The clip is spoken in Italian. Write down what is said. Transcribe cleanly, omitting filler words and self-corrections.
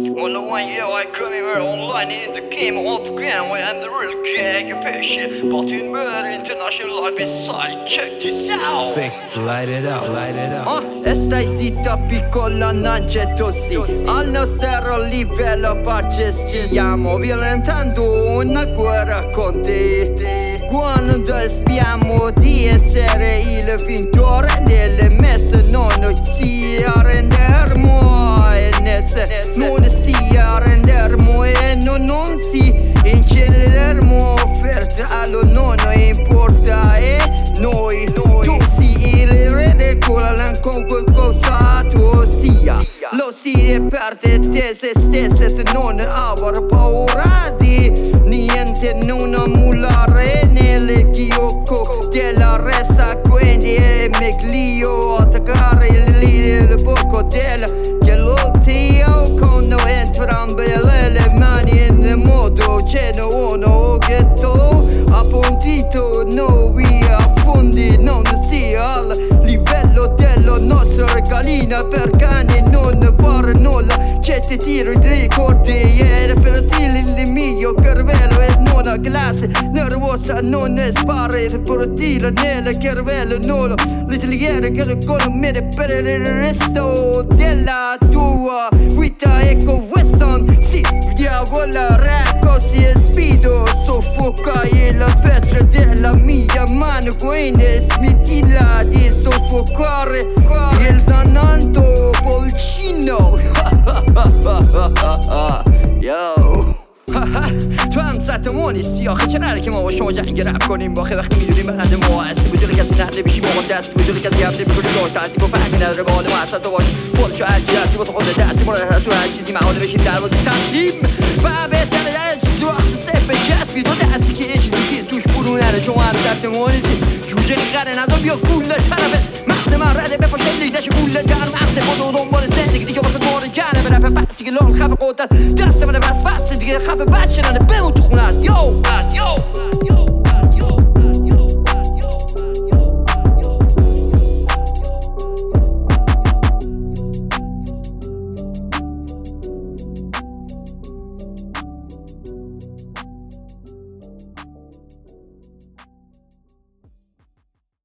Well, one year I come here online in the game of the ground where I'm the real gag patient. But in murder international life beside, check this out. Sì, light it up, light it up. E stai zitta piccola, non c'è tossi. Al nostro livello pace stiamo violentando una guerra con te. Quando spiamo di essere il vincitore delle messe, non si arrenderemo non si arrenderemo e non si incinereremo. Fratello, non importa e noi tu si il re con qualcosa tu sia. Lo si è per te stesse, non aver paura di niente, non ammullare nel gioco della resta, quindi è meglio attaccare il porco del Tio con entrambe le mani in modo genuino, ghetto appuntito noi affondi, non sia al livello della nostra gallina per cani, non fare nulla, c'è ti tiro i ricordi e per il mio cervello è una classe nervosa, non spari per dire nel cervello nulla, l'italiano che lo conosce per il resto della tua vita. Ecco Weston, sì, diavola rap si è spido, soffoca il petro della mia mano, quindi smettila di soffocare il dannato polcino. Yo تو هم ستمونی سیاخه چرا که ما با شما جنگ رب کنیم باخه وقتی میدونیم برنده ما هستی بجور کسی نهده بشی با ما دست بجور کسی حمله میکنی داشت تحتی با فهمی نداره باله ما اصلا تو باش پولشو هرچی هستی واسه خود دستی مرد هست و هر چیزی محاله بشیم در واسه تسلیم و بهتره در چیزی وقت سپه چسبی دو دستی که یه چیزی تیز توش برون نره شما هم ستمونی سی جوجه خره نزا بیا گوله طرفه مغز من رده بپاشه لیدش گوله در مغز با دو دنبال زندگی دیگه واسه دور کنه برپه بستی که لال خف قدرت دست من بس دیگه خف بچه ننه بمون تو خونه